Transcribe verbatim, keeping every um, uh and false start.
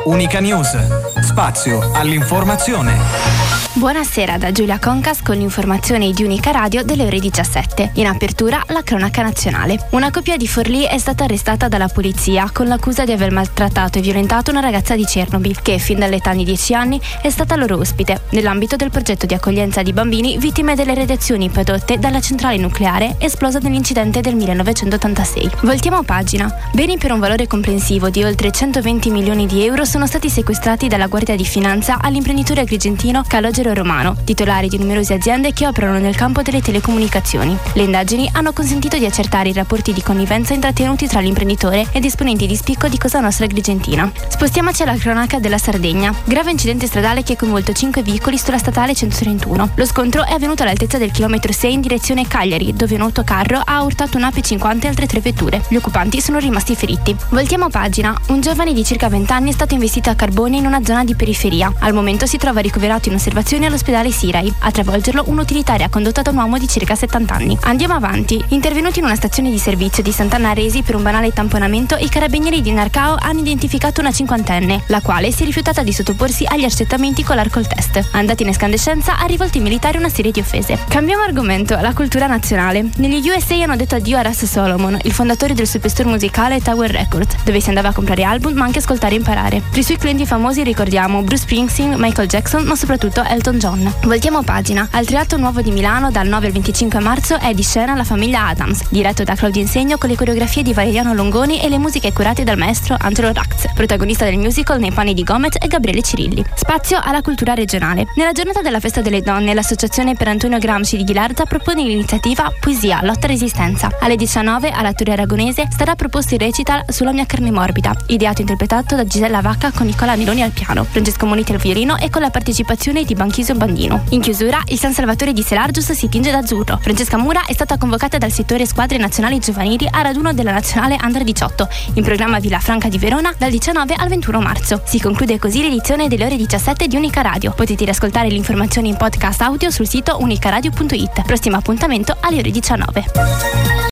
Unica News, spazio all'informazione. Buonasera da Giulia Concas con le informazioni di Unica Radio delle ore diciassette. In apertura la cronaca nazionale. Una coppia di Forlì è stata arrestata dalla polizia con l'accusa di aver maltrattato e violentato una ragazza di Chernobyl che fin dall'età di dieci anni è stata loro ospite nell'ambito del progetto di accoglienza di bambini vittime delle radiazioni prodotte dalla centrale nucleare esplosa nell'incidente del millenovecentottantasei. Voltiamo pagina. Beni per un valore comprensivo di oltre centoventi milioni di euro sono stati sequestrati dalla Guardia di Finanza all'imprenditore agrigentino Calogero Romano, titolari di numerose aziende che operano nel campo delle telecomunicazioni. Le indagini hanno consentito di accertare i rapporti di connivenza intrattenuti tra l'imprenditore ed esponenti di spicco di Cosa Nostra Agrigentina. Spostiamoci alla cronaca della Sardegna. Grave incidente stradale che ha coinvolto cinque veicoli sulla statale centotrentuno. Lo scontro è avvenuto all'altezza del chilometro sei in direzione Cagliari, dove un autocarro ha urtato un'A P cinquanta e altre tre vetture. Gli occupanti sono rimasti feriti. Voltiamo pagina. Un giovane di circa venti anni è stato investito a carbone in una zona di periferia. Al momento si trova ricoverato in osservazione all'ospedale Sirai. A travolgerlo un'utilitaria condotta da un uomo di circa settanta anni. Andiamo avanti. Intervenuti in una stazione di servizio di Sant'Anna Resi per un banale tamponamento, i carabinieri di Narcao hanno identificato una cinquantenne, la quale si è rifiutata di sottoporsi agli accertamenti con l'alcol test. Andati in escandescenza, ha rivolto ai militari una serie di offese. Cambiamo argomento, la cultura nazionale. Negli U S A hanno detto addio a Russ Solomon, il fondatore del superstore musicale Tower Records, dove si andava a comprare album ma anche ascoltare e imparare. Tra i suoi clienti famosi ricordiamo Bruce Springsteen, Michael Jackson, ma soprattutto Elton John. Voltiamo pagina. Al Teatro Nuovo di Milano dal nove al venticinque marzo è di scena La famiglia Adams, diretto da Claudio Insegno con le coreografie di Valeriano Longoni e le musiche curate dal maestro Angelo Rax, protagonista del musical nei panni di Gomez e Gabriele Cirilli. Spazio alla cultura regionale. Nella giornata della festa delle donne, l'Associazione per Antonio Gramsci di Ghilarza propone l'iniziativa Poesia, lotta resistenza. Alle diciannove alla Torre Aragonese sarà proposto il recital Sulla mia carne morbida, ideato e interpretato da Gisella Vacca con Nicola Miloni al piano, Francesco Moniti al violino e con la partecipazione di Banchiso Bandino. In chiusura, il San Salvatore di Selargius si tinge d'azzurro. Francesca Mura è stata convocata dal settore squadre nazionali giovanili a raduno della nazionale Under diciotto, in programma a Villafranca di Verona dal diciannove al ventuno marzo. Si conclude così l'edizione delle ore diciassette di Unica Radio. Potete riascoltare le informazioni in podcast audio sul sito unicaradio punto it. Prossimo appuntamento alle ore diciannove.